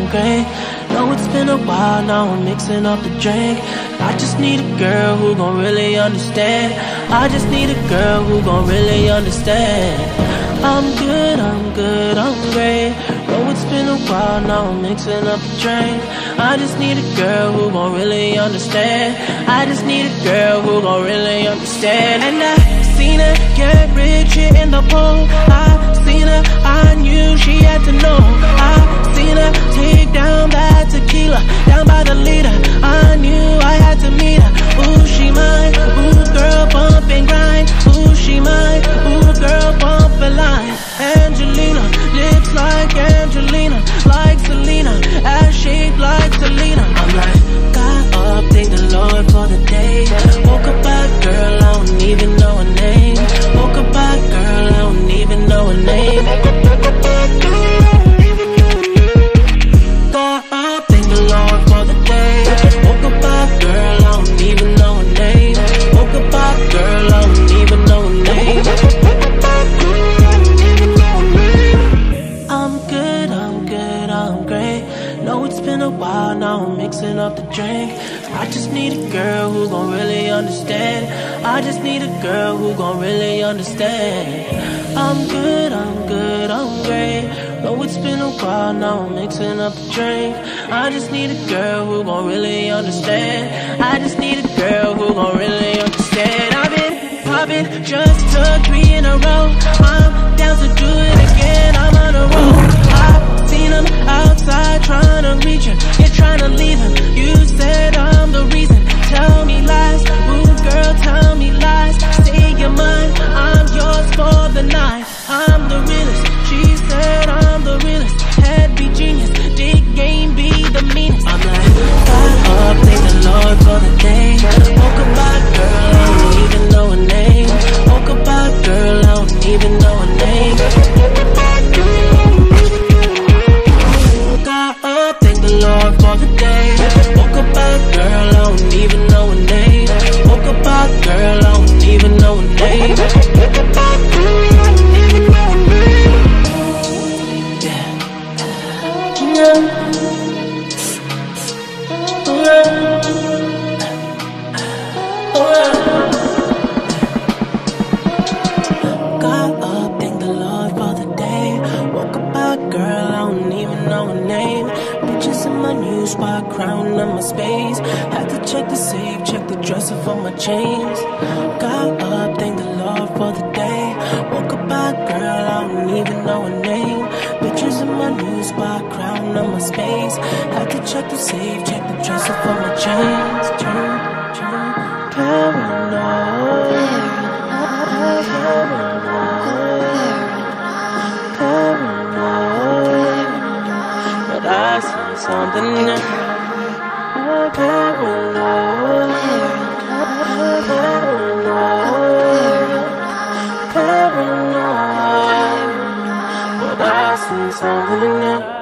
I'm great. Know it's been a while, now I'm mixing up the drink. I just need a girl who gon' really understand. I just need a girl who gon' really understand. I'm good, I'm good, I'm great. Know it's been a while, now I'm mixing up the drink. I just need a girl who gon' really understand. I just need a girl who gon' really understand. And I seen her get rich here in the pool. I seen her, I knew she had to know. I seen her take down that tequila, down by the leader. I knew I had to meet her. Ooh, she mine. Ooh, girl, bump and grind. Ooh, she mine. Ooh, girl, bump a line. Angelina, lips like Angelina, like Selena, ass shaped like Selena. I'm like, got up, thank the Lord for the day. Woke up by a girl, I don't even know her name. Woke up by a girl, I don't even know her name. Got up, thank the Lord for the day. Woke up by a girl, I don't even know her name. Woke up by a girl, I don't even know her name. I'm good, I'm good, I'm great. Know it's been a while, now I'm mixing up the drink. I just need a girl who gon' really understand. I just need a girl who gon' really understand. I'm good, I'm good, I'm great. Know it's been a while, now I'm mixing up the drink. I just need a girl who gon' really understand. I just need a girl who gon' really understand. I've been poppin', just took 3 in a row. I'm down to do it again, I'm on a roll. I've seen him outside tryna reach her, yeah, tryna leave him. You said I'm the reason, tell me lies. Ooh, girl, tell me lies. Say you're mine, I'm yours for the night. I'm the realest, she said I'm the realest. Head be genius, dig game be the meanest. I'm like, got up, thank the Lord for the day. Woke up by a girl, I don't even know her name. Woke up by a girl, I don't even know her name. Got up, thank the Lord for the day. Woke up by a girl, I don't even know her name. Woke up by a girl, I don't even know her name. Got up, thank the Lord for the day. Woke up by a girl, I don't even know her name. Bitches in my new spot, crown on my space. Had to check the safe, check the dresser for my chains. Got up, thank the Lord for the day. Woke up by a girl, I don't even know her name. Bitches in my new spot, crown on my space. Had to check the safe, check the dresser for my chains. Paranoid. But I see something new. Paranoid. But I see something new.